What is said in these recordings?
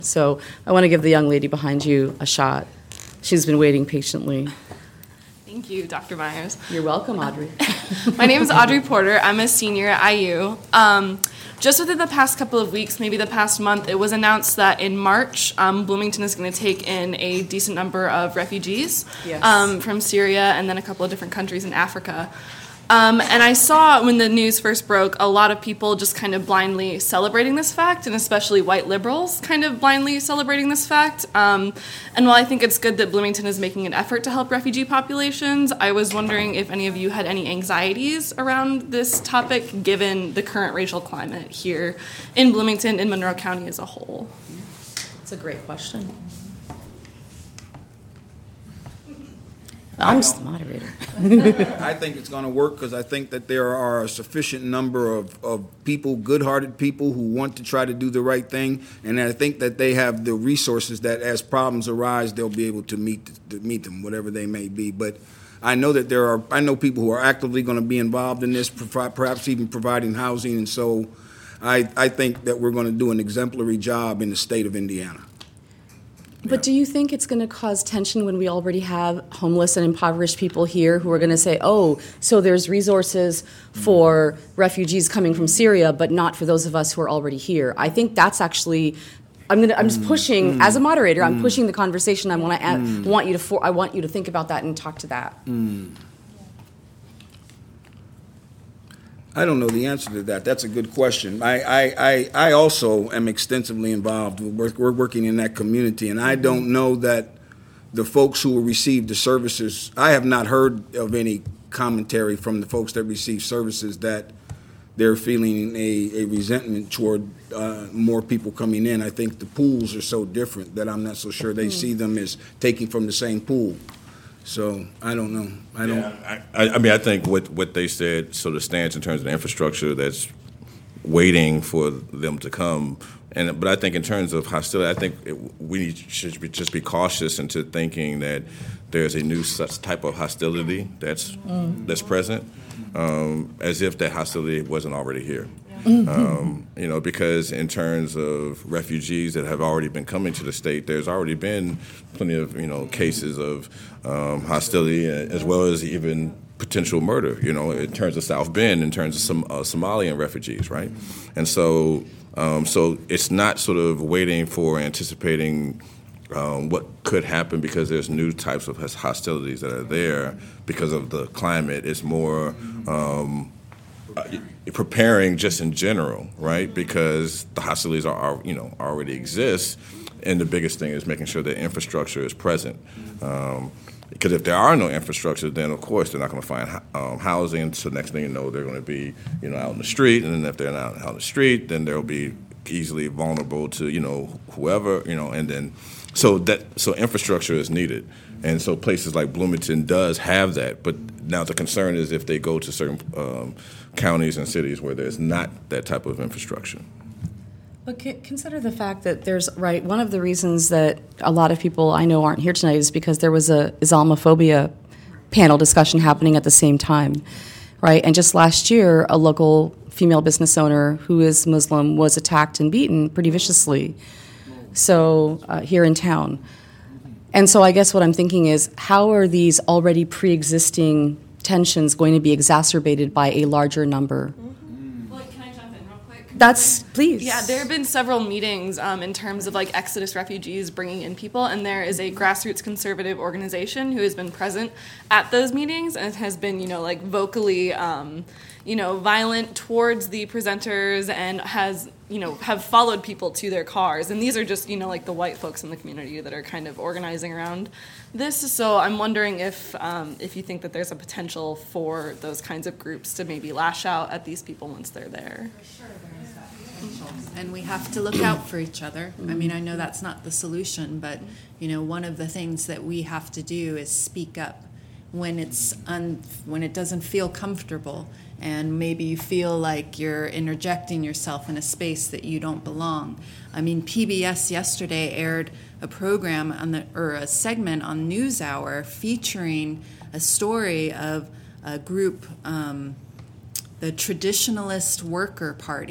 So I want to give the young lady behind you a shot. She's been waiting patiently. Thank you, Dr. Myers. You're welcome, Audrey. My name is Audrey Porter. I'm a senior at IU. Just within the past couple of weeks, maybe the past month, it was announced that in March, Bloomington is going to take in a decent number of refugees from Syria and then a couple of different countries in Africa. And I saw when the news first broke, a lot of people just kind of blindly celebrating this fact, and especially white liberals kind of blindly celebrating this fact. And while I think it's good that Bloomington is making an effort to help refugee populations, I was wondering if any of you had any anxieties around this topic, given the current racial climate here in Bloomington and Monroe County as a whole. That's a great question. I'm just the moderator. I think it's going to work because I think that there are a sufficient number of people, good-hearted people who want to try to do the right thing, and I think that they have the resources that as problems arise, they'll be able to meet them, whatever they may be. But I know that I know people who are actively going to be involved in this, perhaps even providing housing, and so I think that we're going to do an exemplary job in the state of Indiana. But do you think it's going to cause tension when we already have homeless and impoverished people here who are going to say, oh, so there's resources for refugees coming from Syria, but not for those of us who are already here? I think that's actually, I'm just pushing, as a moderator, I'm pushing the conversation. I want you to think about that and talk to that. I don't know the answer to that. That's a good question. I also am extensively involved. We're working in that community, and I don't know that the folks who will receive the services, I have not heard of any commentary from the folks that receive services that they're feeling a resentment toward more people coming in. I think the pools are so different that I'm not so sure they see them as taking from the same pool. So I don't know. I mean, I think what they said sort of stands in terms of the infrastructure that's waiting for them to come. But I think in terms of hostility, I think we should just be cautious into thinking that there's a new such type of hostility that's present, as if that hostility wasn't already here. Because in terms of refugees that have already been coming to the state, there's already been plenty of, cases of hostility as well as even potential murder, in terms of South Bend, in terms of some Somalian refugees, right? And so it's not sort of waiting for anticipating what could happen because there's new types of hostilities that are there because of the climate. It's more preparing just in general, right? Because the hostilities are already exist, and the biggest thing is making sure that infrastructure is present. Because if there are no infrastructure, then of course they're not going to find housing. So next thing you know, they're going to be out in the street, and then if they're not out in the street, then they'll be easily vulnerable to whoever and then so infrastructure is needed. And so places like Bloomington does have that, but now the concern is if they go to certain counties and cities where there's not that type of infrastructure. But consider the fact that one of the reasons that a lot of people I know aren't here tonight is because there was a Islamophobia panel discussion happening at the same time, right? And just last year, a local female business owner who is Muslim was attacked and beaten pretty viciously, here in town. And so I guess what I'm thinking is, how are these already pre-existing tensions going to be exacerbated by a larger number? Well, can I jump in real quick? Please. Yeah, there have been several meetings in terms of Exodus refugees bringing in people, and there is a grassroots conservative organization who has been present at those meetings and has been, vocally, violent towards the presenters and has, have followed people to their cars. And these are just, the white folks in the community that are kind of organizing around this. So I'm wondering if you think that there's a potential for those kinds of groups to maybe lash out at these people once they're there. For sure there is that potential. And we have to look out for each other. I mean, I know that's not the solution, but, one of the things that we have to do is speak up when when it doesn't feel comfortable, and maybe you feel like you're interjecting yourself in a space that you don't belong. I mean, PBS yesterday aired a program a segment on NewsHour featuring a story of a group, the Traditionalist Worker Party.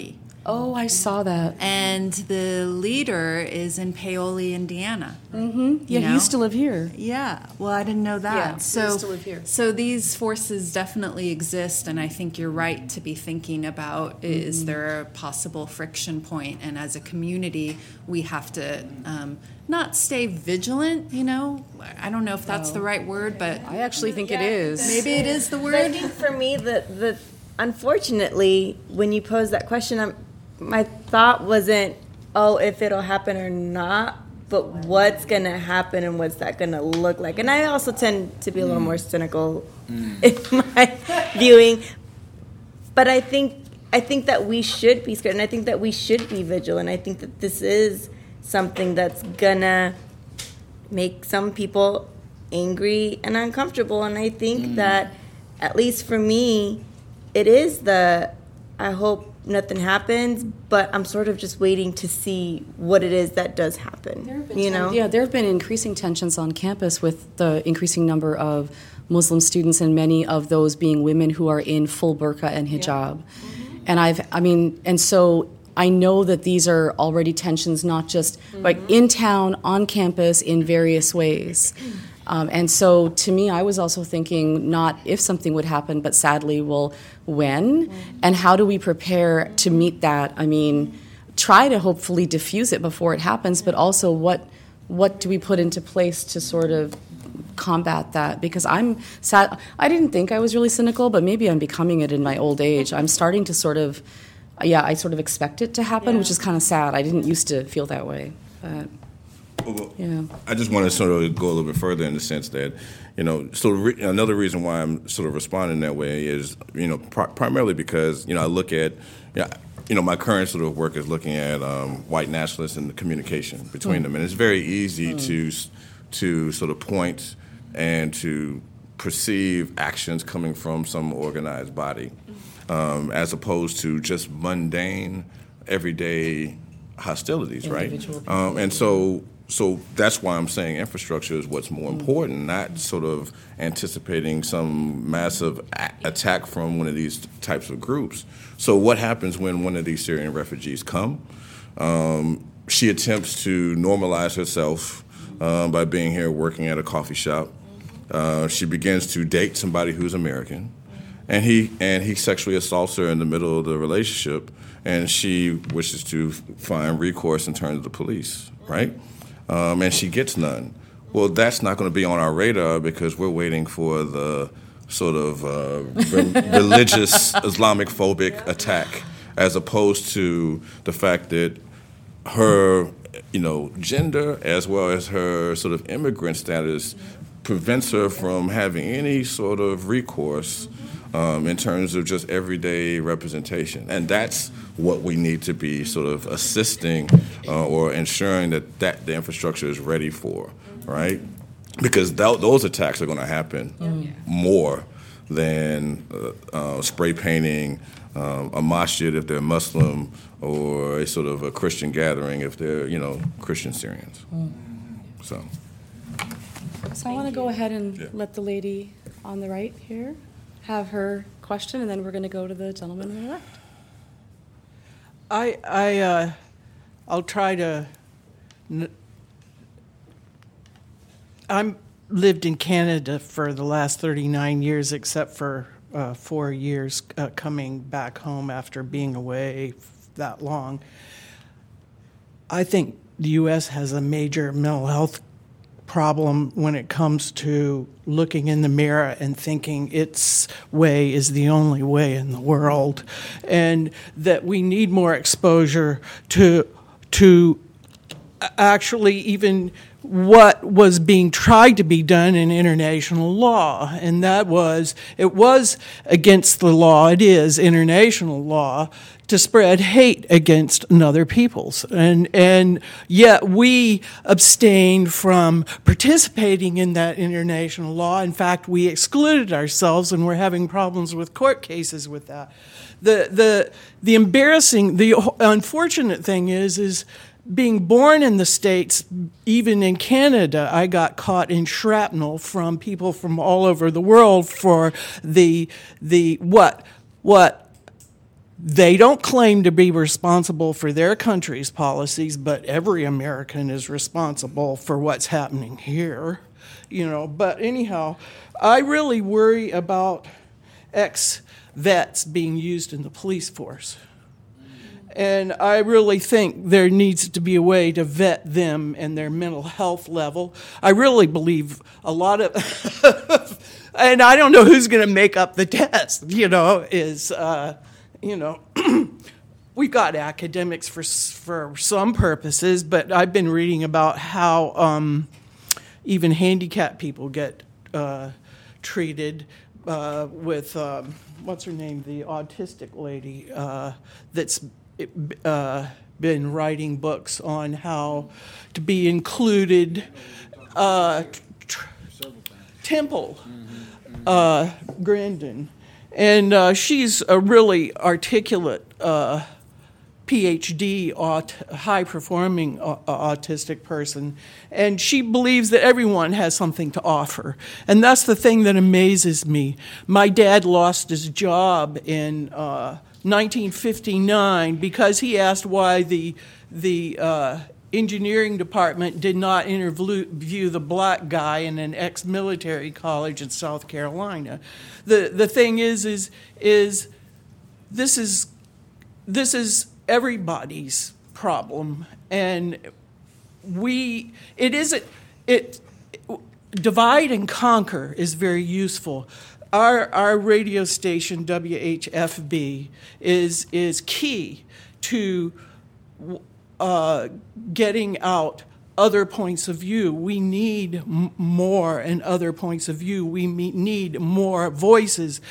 Oh, I saw that. And the leader is in Paoli, Indiana. Mm-hmm. Yeah, You he used know? to live here. Yeah, well, I didn't know that. Yeah, he so, used to live here. so these forces definitely exist, and I think you're right to be thinking about, is there a possible friction point? And as a community, we have to not stay vigilant, you know? I don't know if that's the right word, but I actually think it is. maybe it is the I word. think for me, the unfortunately, when you pose that question, my thought wasn't, oh, if it'll happen or not, but what's going to happen and what's that going to look like. And I also tend to be a little more cynical in my viewing. But I think that we should be scared, and I think that we should be vigilant. I think that this is something that's going to make some people angry and uncomfortable. And I think that, at least for me, it is I hope nothing happens, but I'm sort of just waiting to see what it is that does happen. You know? Yeah, there have been increasing tensions on campus with the increasing number of Muslim students, and many of those being women who are in full burqa and hijab. And so I know that these are already tensions, not just like in town, on campus, in various ways. And so to me, I was also thinking not if something would happen, but sadly, well, when? And how do we prepare to meet that? I mean, try to hopefully diffuse it before it happens, but also what do we put into place to sort of combat that? Because I'm sad. I didn't think I was really cynical, but maybe I'm becoming it in my old age. I'm starting to I sort of expect it to happen, which is kind of sad. I didn't used to feel that way, but... Yeah. I just want to sort of go a little bit further in the sense that, another reason why I'm sort of responding that way is, primarily because, I look at, my current sort of work is looking at white nationalists and the communication between them. And it's very easy to sort of point and to perceive actions coming from some organized body as opposed to just mundane, everyday hostilities, right? And so that's why I'm saying infrastructure is what's more important, not sort of anticipating some massive attack from one of these types of groups. So what happens when one of these Syrian refugees come? She attempts to normalize herself by being here working at a coffee shop. She begins to date somebody who's American, and he sexually assaults her in the middle of the relationship, and she wishes to find recourse and turn to the police, right? And she gets none. Well, that's not going to be on our radar because we're waiting for the sort of religious Islamic phobic attack, as opposed to the fact that her, gender as well as her sort of immigrant status prevents her from having any sort of recourse in terms of just everyday representation. And that's what we need to be sort of assisting or ensuring that the infrastructure is ready for, right? Because those attacks are going to happen more than spray painting a masjid if they're Muslim or a sort of a Christian gathering if they're, Christian Syrians. So I want to go ahead and let the lady on the right here have her question, and then we're going to go to the gentleman on the left. I'll try to. I'm lived in Canada for the last 39 years, except for 4 years coming back home after being away that long. I think the U.S. has a major mental health problem when it comes to looking in the mirror and thinking its way is the only way in the world, and that we need more exposure to actually even what was being tried to be done in international law, and it was against the law, it is international law, to spread hate against other peoples. And yet we abstained from participating in that international law. In fact, we excluded ourselves, and we're having problems with court cases with that. The unfortunate thing is being born in the States, even in Canada, I got caught in shrapnel from people from all over the world for what They don't claim to be responsible for their country's policies, but every American is responsible for what's happening here, But anyhow, I really worry about ex-vets being used in the police force. And I really think there needs to be a way to vet them and their mental health level. I really believe a lot of, and I don't know who's going to make up the test, we've got academics for some purposes, but I've been reading about how even handicapped people get treated with, what's her name, the autistic lady that's been writing books on how to be included. Temple Grandin. And she's a really articulate PhD, high-performing autistic person, and she believes that everyone has something to offer. And that's the thing that amazes me. My dad lost his job in 1959 because he asked why the engineering department did not interview the black guy in an ex-military college in South Carolina. The thing is this is everybody's problem, and divide and conquer is very useful. Our radio station WHFB is key to getting out other points of view. We need more and other points of view. We need more voices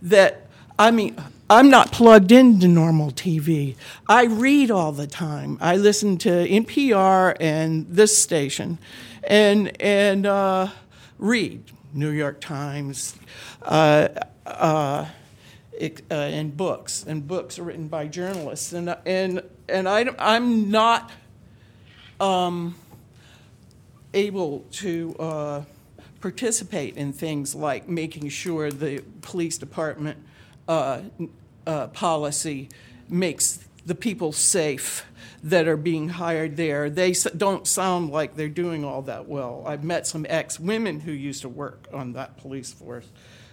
I'm not plugged into normal TV. I read all the time. I listen to NPR and this station and read New York Times and books written by journalists. And I'm not able to participate in things like making sure the police department policy makes the people safe that are being hired there. They don't sound like they're doing all that well. I've met some ex-women who used to work on that police force.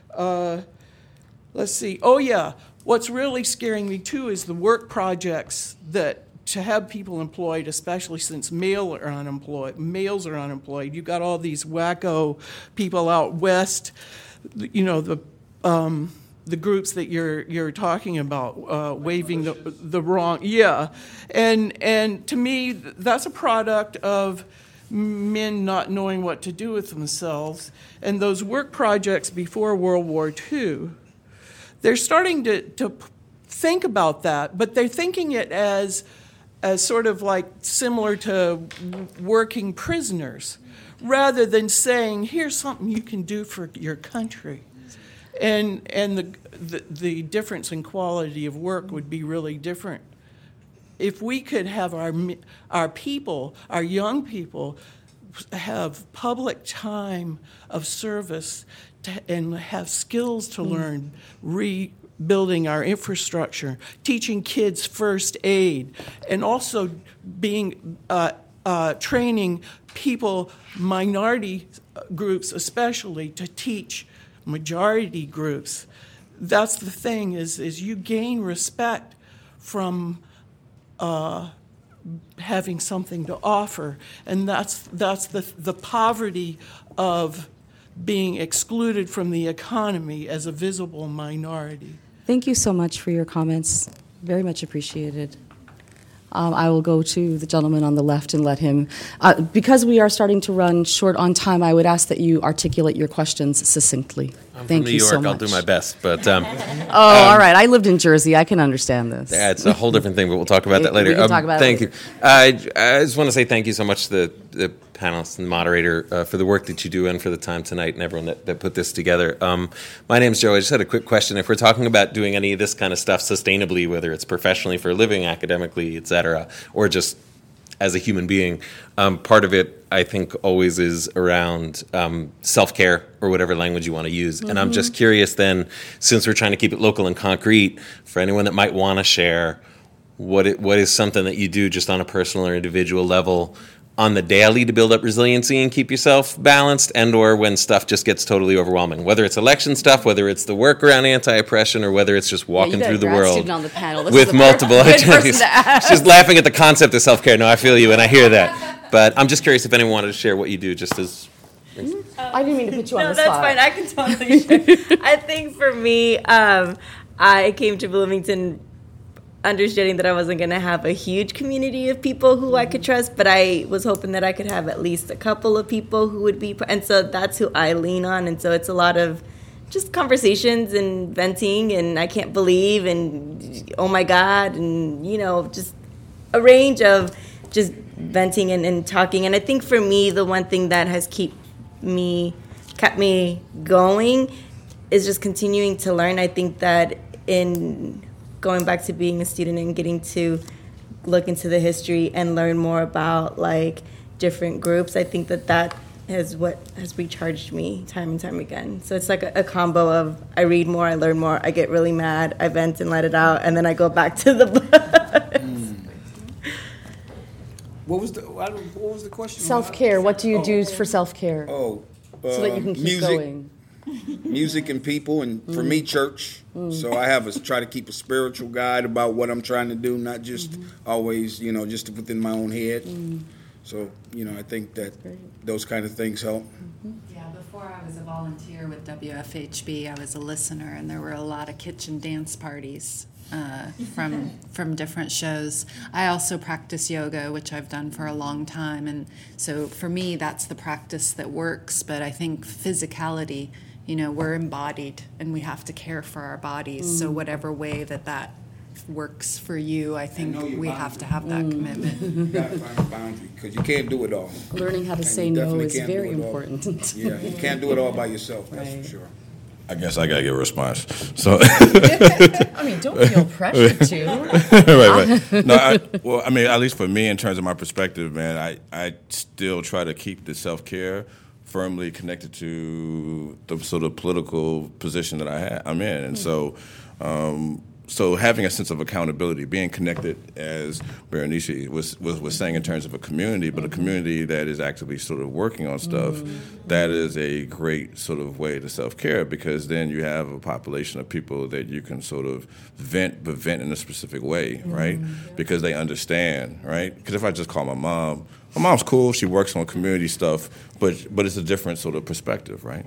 Let's see. Oh, yeah. What's really scaring me, too, is the work projects to have people employed, especially since males are unemployed. You've got all these wacko people out west, the groups that you're talking about, waving the wrong, and to me that's a product of men not knowing what to do with themselves. And those work projects before World War II, they're starting to think about that, but they're thinking it as sort of like similar to working prisoners, rather than saying, here's something you can do for your country. And the difference in quality of work would be really different if we could have our people, our young people, have public time of service and have skills to learn, rebuilding our infrastructure, teaching kids first aid, and also being training people, minority groups especially, to teach majority groups. That's the thing, is you gain respect from having something to offer, and that's the poverty of being excluded from the economy as a visible minority. Thank you so much for your comments. Very much appreciated. I will go to the gentleman on the left and let him, because we are starting to run short on time, I would ask that you articulate your questions succinctly. I'm Thank from New you York. so much. I'll do my best, but all right. I lived in Jersey. I can understand this. It's a whole different thing, but we'll talk about that later. We can talk about thank it later. you. I just want to say thank you so much to the panelists and the moderator for the work that you do and for the time tonight and everyone that put this together. My name's Joe. I just had a quick question. If we're talking about doing any of this kind of stuff sustainably, whether it's professionally for a living, academically, et cetera, or just as a human being. Part of it, I think, always is around self-care or whatever language you want to use. And I'm just curious then, since we're trying to keep it local and concrete, for anyone that might want to share, what is something that you do just on a personal or individual level on the daily to build up resiliency and keep yourself balanced, and or when stuff just gets totally overwhelming, whether it's election stuff, whether it's the work around anti-oppression, or whether it's just walking through the world on the panel. This with is a multiple good person identities. to ask. Just laughing at the concept of self-care. No, I feel you and I hear that. But I'm just curious if anyone wanted to share what you do just as... I didn't mean to put you on No, the spot. that's fine. I can totally share. I think for me, I came to Bloomington understanding that I wasn't going to have a huge community of people who I could trust, but I was hoping that I could have at least a couple of people who would be, and so that's who I lean on. And so it's a lot of just conversations and venting, and I can't believe, and oh my God, and just a range of just venting and talking. And I think for me, the one thing that has kept me going is just continuing to learn. I think that in going back to being a student and getting to look into the history and learn more about like different groups, I think that is what has recharged me time and time again. So it's like a combo of I read more, I learn more, I get really mad, I vent and let it out, and then I go back to the books. What was the question? Self-care. What do you do for self-care? So that you can keep going. Music and people, and for me, church. So I try to keep a spiritual guide about what I'm trying to do, not just always, just within my own head. So, I think that those kind of things help. Yeah, before I was a volunteer with WFHB, I was a listener, and there were a lot of kitchen dance parties from different shows. I also practice yoga, which I've done for a long time, and so for me, that's the practice that works. But I think physicality, we're embodied, and we have to care for our bodies. So whatever way that works for you, I think we have to have that commitment. You got to find a boundary, because you can't do it all. Learning how to say no is very important. Yeah, you can't do it all by yourself, that's for sure. I guess I gotta give a response. So, I mean, don't feel pressured to. right. No, at least for me, in terms of my perspective, man, I still try to keep the self-care firmly connected to the sort of political position that I'm in, and so having a sense of accountability, being connected, as Berenice was saying, in terms of a community, but a community that is actively sort of working on stuff, that is a great sort of way to self-care, because then you have a population of people that you can sort of vent in a specific way, right? Because they understand, right? Because if I just call my mom's cool, she works on community stuff, but it's a different sort of perspective, right?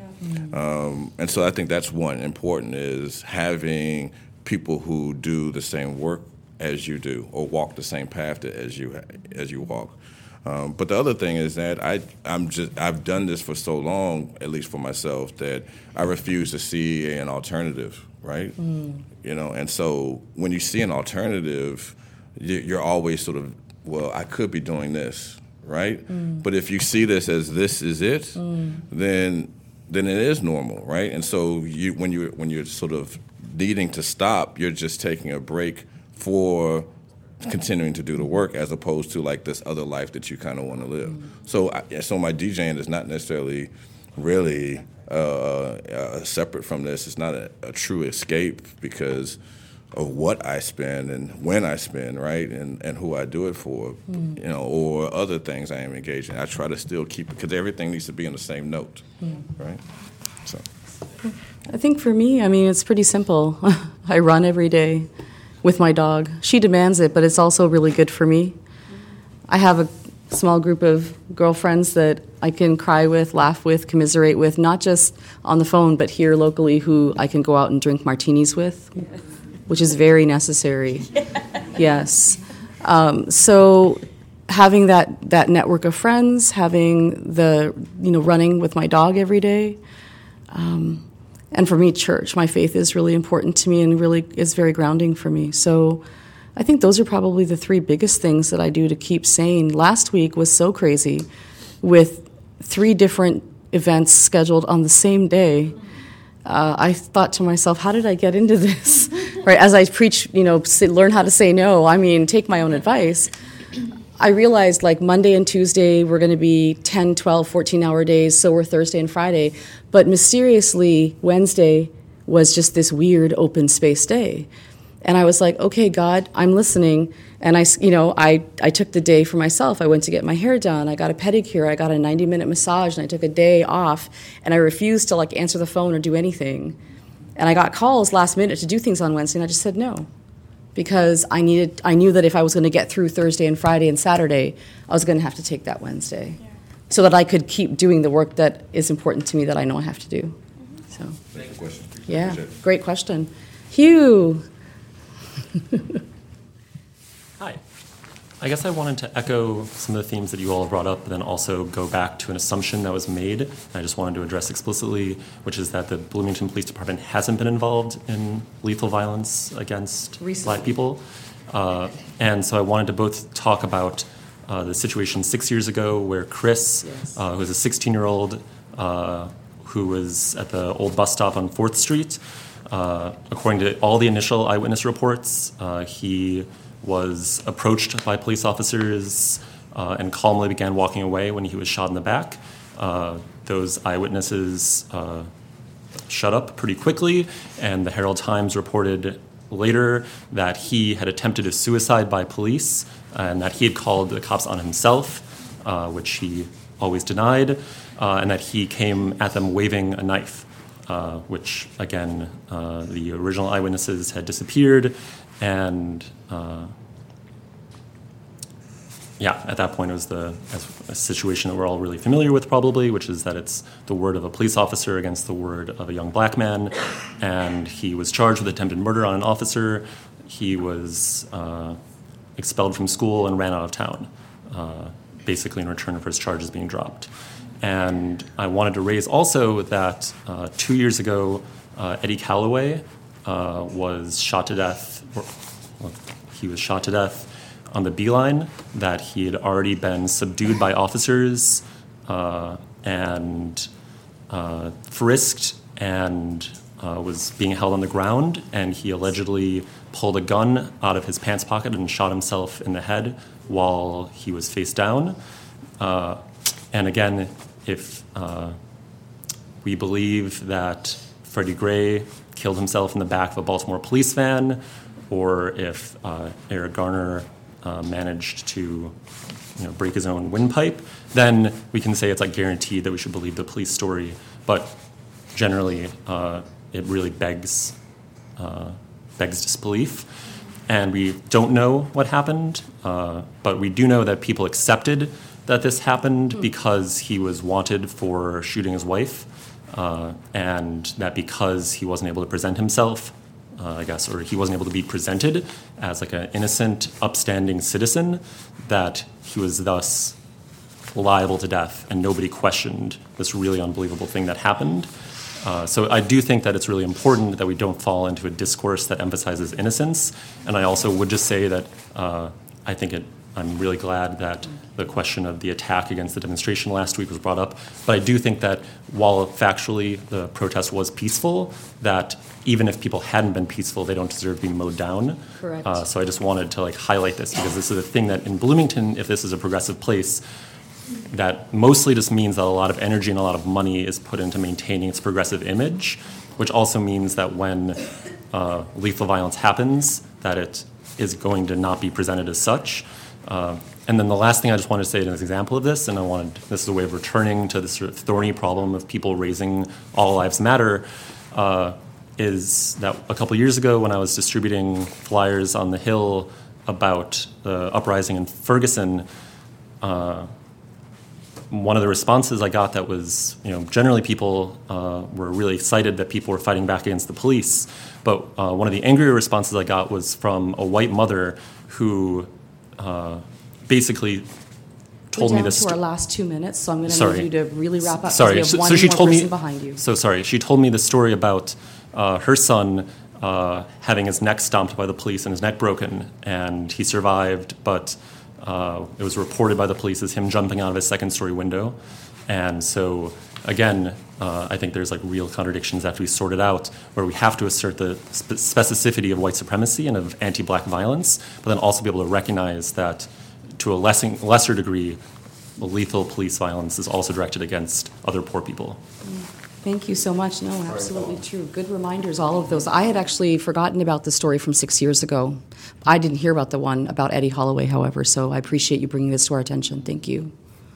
And so I think that's one important, is having people who do the same work as you do, or walk the same path as you walk. But the other thing is that I've done this for so long, at least for myself, that I refuse to see an alternative, right? And so when you see an alternative, you're always sort of, well, I could be doing this, right? But if you see this as this is it, then it is normal, right? And so when you're sort of needing to stop, you're just taking a break for continuing to do the work, as opposed to like this other life that you kind of want to live. So my DJing is not necessarily really separate from this. It's not a true escape because of what I spend and when I spend, right, and who I do it for, or other things I am engaged in. I try to still keep it, because everything needs to be on the same note, right? So. I think for me, it's pretty simple. I run every day with my dog. She demands it, but it's also really good for me. I have a small group of girlfriends that I can cry with, laugh with, commiserate with, not just on the phone, but here locally, who I can go out and drink martinis with, which is very necessary. Yes. So having that network of friends, having the, running with my dog every day, and for me, church, my faith is really important to me and really is very grounding for me. So I think those are probably the three biggest things that I do to keep sane. Last week was so crazy with 3 different events scheduled on the same day. I thought to myself, how did I get into this? Right, as I preach, learn how to say no, take my own advice. I realized like Monday and Tuesday were going to be 10, 12, 14-hour days, so were Thursday and Friday. But mysteriously, Wednesday was just this weird open space day. And I was like, okay, God, I'm listening. And I took the day for myself. I went to get my hair done. I got a pedicure. I got a 90-minute massage, and I took a day off. And I refused to like answer the phone or do anything. And I got calls last minute to do things on Wednesday, and I just said no. Because I knew that if I was going to get through Thursday and Friday and Saturday, I was going to have to take that Wednesday, so that I could keep doing the work that is important to me that I know I have to do. So, Thank you. Question. Yeah, great question, Hugh. Hi. I guess I wanted to echo some of the themes that you all brought up, but then also go back to an assumption that was made, and I just wanted to address explicitly, which is that the Bloomington Police Department hasn't been involved in lethal violence against Black people. And so I wanted to both talk about the situation 6 years ago where Chris, who was a 16-year-old who was at the old bus stop on 4th Street, according to all the initial eyewitness reports, he was approached by police officers and calmly began walking away when he was shot in the back. Those eyewitnesses shut up pretty quickly, and the Herald Times reported later that he had attempted a suicide by police and that he had called the cops on himself, which he always denied, and that he came at them waving a knife, which, again, the original eyewitnesses had disappeared, and at that point it was a situation that we're all really familiar with probably, which is that it's the word of a police officer against the word of a young black man, and he was charged with attempted murder on an officer. He was expelled from school and ran out of town, basically in return for his charges being dropped. And I wanted to raise also that 2 years ago, Eddie Calloway was shot to death. He was shot to death on the Beeline, that he had already been subdued by officers and frisked and was being held on the ground, and he allegedly pulled a gun out of his pants pocket and shot himself in the head while he was face down. And again, if we believe that Freddie Gray killed himself in the back of a Baltimore police van, or if Eric Garner managed to break his own windpipe, then we can say it's like guaranteed that we should believe the police story. But generally, it really begs disbelief. And we don't know what happened, but we do know that people accepted that this happened because he was wanted for shooting his wife, and that because he wasn't able to present himself, or he wasn't able to be presented as like an innocent, upstanding citizen, that he was thus liable to death, and nobody questioned this really unbelievable thing that happened. So I do think that it's really important that we don't fall into a discourse that emphasizes innocence, and I also would just say that I'm really glad that the question of the attack against the demonstration last week was brought up. But I do think that while factually the protest was peaceful, that even if people hadn't been peaceful, they don't deserve to be mowed down. Correct. So I just wanted to highlight this, because this is a thing that in Bloomington, if this is a progressive place, that mostly just means that a lot of energy and a lot of money is put into maintaining its progressive image, which also means that when lethal violence happens, that it is going to not be presented as such. And then the last thing I just wanted to say as an example of this, and this is a way of returning to this sort of thorny problem of people raising All Lives Matter, is that a couple years ago when I was distributing flyers on the Hill about the uprising in Ferguson, one of the responses I got that was, generally people were really excited that people were fighting back against the police, but one of the angrier responses I got was from a white mother who basically told me this. We're down to our last 2 minutes, so I'm going to need you to really wrap up. Sorry, We have one so she more told person me behind you. So sorry, she told me the story about her son having his neck stomped by the police and his neck broken, and he survived, but it was reported by the police as him jumping out of his second-story window. And so, again, I think there's real contradictions that have to be sorted out, where we have to assert the specificity of white supremacy and of anti-black violence, but then also be able to recognize that to a lesser degree, lethal police violence is also directed against other poor people. Thank you so much. No, absolutely true. Good reminders, all of those. I had actually forgotten about the story from 6 years ago. I didn't hear about the one about Eddie Holloway, however, so I appreciate you bringing this to our attention. Thank you.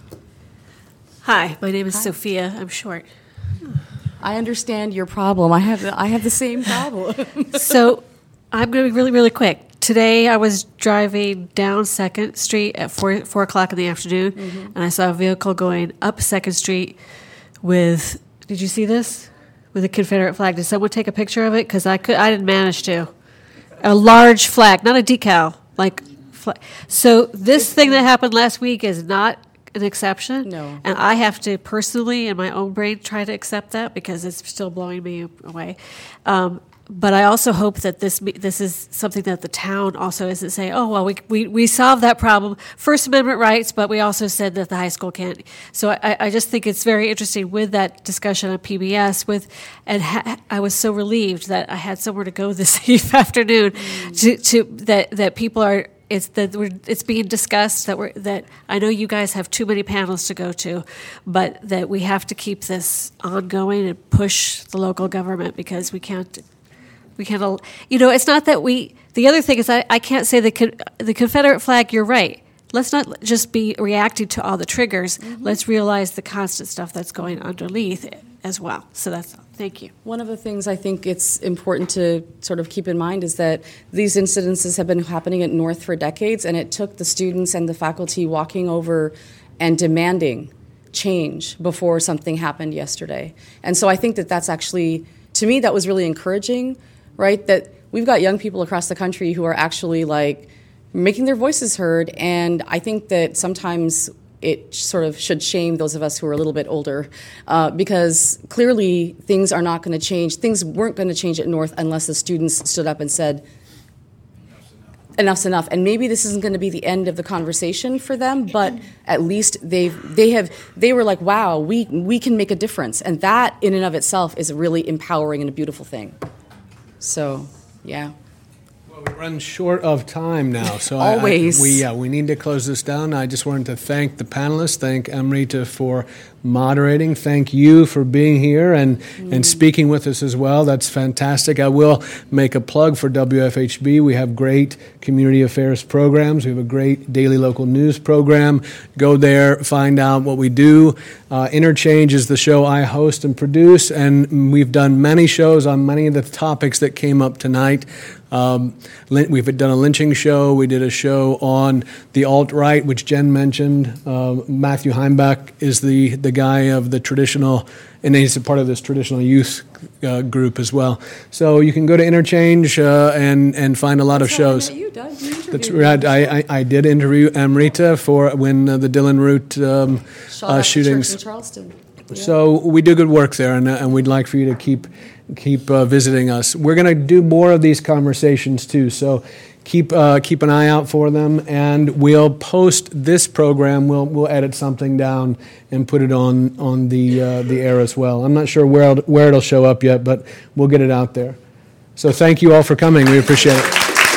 Hi, my name is Sophia. I'm short. I understand your problem. I have the same problem. So I'm going to be really, really quick. Today I was driving down 2nd Street at 4 o'clock in the afternoon, and I saw a vehicle going up 2nd Street with, did you see this? With a Confederate flag. Did someone take a picture of it? Because I didn't manage to. A large flag, not a decal, like flag. So this thing that happened last week is not an exception. No. And I have to personally, in my own brain, try to accept that because it's still blowing me away. But I also hope that this is something that the town also isn't saying, oh, well, we solved that problem, First Amendment rights, but we also said that the high school can't. So I just think it's very interesting with that discussion on PBS I was so relieved that I had somewhere to go this afternoon that people are, it's being discussed that I know you guys have too many panels to go to, but that we have to keep this ongoing and push the local government because we can't, it's not that the other thing is I can't say the Confederate flag, you're right. Let's not just be reacting to all the triggers. Mm-hmm. Let's realize the constant stuff that's going underneath it as well. So thank you. One of the things I think it's important to sort of keep in mind is that these incidences have been happening at North for decades, and it took the students and the faculty walking over and demanding change before something happened yesterday. And so I think that's actually, to me, that was really encouraging, right? That we've got young people across the country who are actually like making their voices heard, and I think that sometimes it sort of should shame those of us who are a little bit older because clearly things are not going to change. Things weren't going to change at North unless the students stood up and said, enough's enough. And maybe this isn't going to be the end of the conversation for them, but at least they were like, wow, we can make a difference. And that in and of itself is a really empowering and a beautiful thing. So, yeah. Well, we run short of time now, so always. We need to close this down. I just wanted to thank the panelists, thank Amrita for moderating, thank you for being here and speaking with us as well. That's fantastic. I will make a plug for WFHB. We have great community affairs programs. We have a great daily local news program. Go there, find out what we do. Interchange is the show I host and produce, and we've done many shows on many of the topics that came up tonight. We've done a lynching show. We did a show on the alt-right, which Jen mentioned. Matthew Heimbach is the guy of the traditional, and he's a part of this traditional youth group as well. So you can go to Interchange and find a lot of shows. I met you, Doug. You That's right. I did interview Amrita for when the Dylan Root shootings. In Charleston. Yeah. So we do good work there, and we'd like for you to keep visiting us. We're going to do more of these conversations too, so keep an eye out for them, and we'll post this program. We'll edit something down and put it on the air as well. I'm not sure where it'll show up yet, but we'll get it out there. So thank you all for coming. We appreciate it.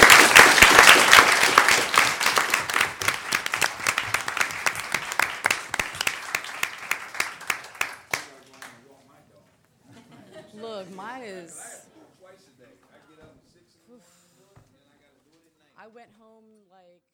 Look, mine is. I went home like.